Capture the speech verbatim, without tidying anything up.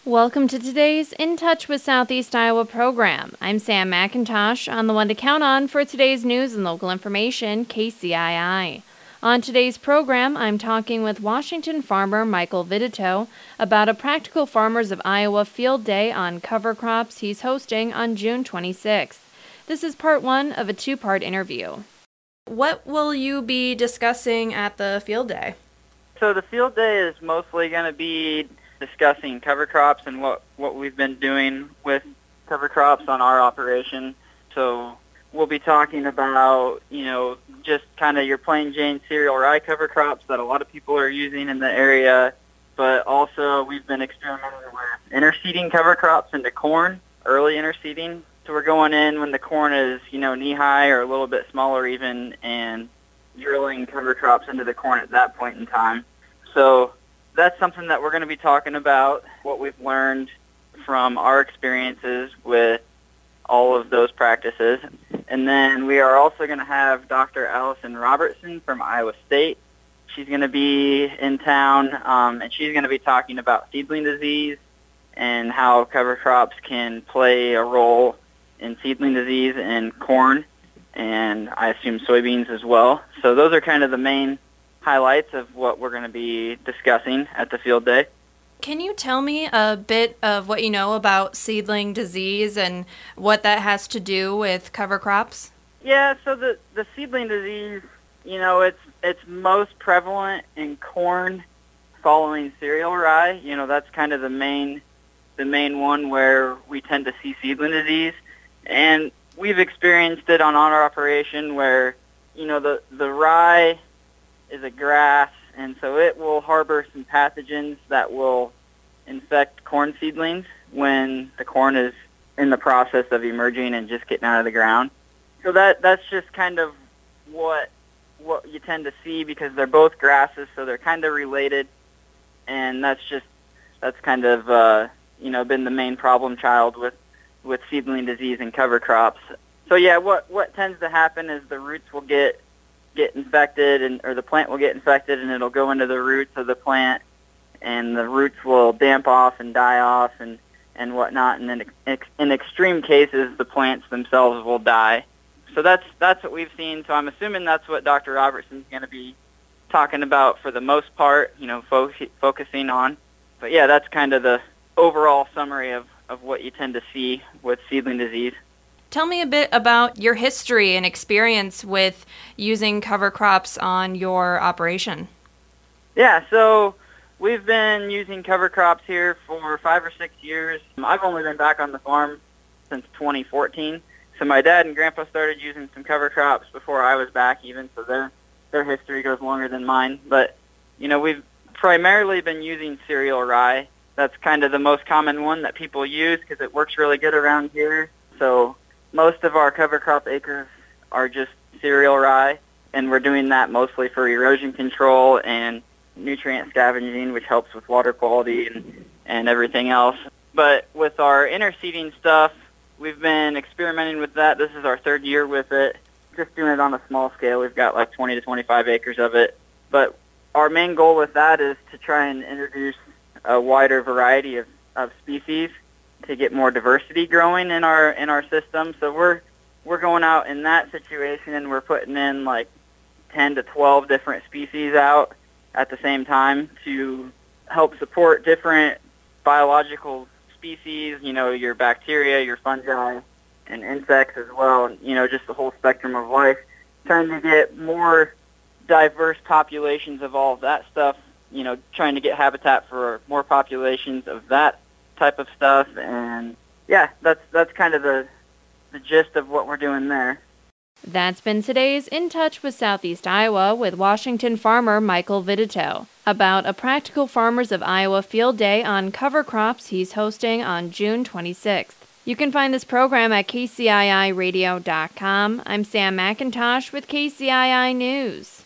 Welcome to today's In Touch with Southeast Iowa program. I'm Sam McIntosh, on the one to count on for today's news and local information, K C I I. On today's program, I'm talking with Washington farmer Michael Vidito about a Practical Farmers of Iowa field day on cover crops he's hosting on June twenty-sixth. This is part one of a two-part interview. What will you be discussing at the field day? So the field day is mostly going to be discussing cover crops and what, what we've been doing with cover crops on our operation. So we'll be talking about, you know, just kind of your plain Jane cereal rye cover crops that a lot of people are using in the area, but also we've been experimenting with interseeding cover crops into corn, early interseeding. So we're going in when the corn is, you know, knee-high or a little bit smaller even, and drilling cover crops into the corn at that point in time. So that's something that we're going to be talking about, what we've learned from our experiences with all of those practices. And then we are also going to have Doctor Allison Robertson from Iowa State. She's going to be in town, um, and she's going to be talking about seedling disease and how cover crops can play a role in seedling disease in corn, and I assume soybeans as well. So those are kind of the main highlights of what we're going to be discussing at the field day. Can you tell me a bit of what you know about seedling disease and what that has to do with cover crops? Yeah, so the, the seedling disease, you know, it's it's most prevalent in corn following cereal rye. You know, that's kind of the main the main one where we tend to see seedling disease. And we've experienced it on our operation where, you know, the, the rye is a grass, and so it will harbor some pathogens that will infect corn seedlings when the corn is in the process of emerging and just getting out of the ground. So that that's just kind of what what you tend to see because they're both grasses, so they're kind of related, and that's just that's kind of uh, you know been the main problem child with with seedling disease and cover crops. So yeah, what what tends to happen is the roots will get get infected and or the plant will get infected and it'll go into the roots of the plant and the roots will damp off and die off and, and whatnot, and then ex- in extreme cases the plants themselves will die. So that's that's what we've seen. So I'm assuming that's what Doctor Robertson's going to be talking about for the most part, you know, fo- focusing on. But yeah, that's kind of the overall summary of, of what you tend to see with seedling disease. Tell me a bit about your history and experience with using cover crops on your operation. Yeah, so we've been using cover crops here for five or six years. I've only been back on the farm since twenty fourteen. So my dad and grandpa started using some cover crops before I was back even, so their their history goes longer than mine. But, you know, we've primarily been using cereal rye. That's kind of the most common one that people use because it works really good around here. So most of our cover crop acres are just cereal rye, and we're doing that mostly for erosion control and nutrient scavenging, which helps with water quality and, and everything else. But with our interseeding stuff, we've been experimenting with that. This is our third year with it, just doing it on a small scale. We've got like twenty to twenty-five acres of it. But our main goal with that is to try and introduce a wider variety of, of species to get more diversity growing in our in our system. So we're we're going out in that situation and we're putting in like ten to twelve different species out at the same time to help support different biological species, you know, your bacteria, your fungi, and insects as well, you know, just the whole spectrum of life, trying to get more diverse populations of all of that stuff, you know, trying to get habitat for more populations of that type of stuff, and yeah, that's that's kind of the the gist of what we're doing there. That's been today's In Touch with Southeast Iowa with Washington farmer Michael Vidito about a Practical Farmers of Iowa field day on cover crops he's hosting on June twenty-sixth. You can find this program at K C I I radio dot com. I'm Sam McIntosh with K C I I News.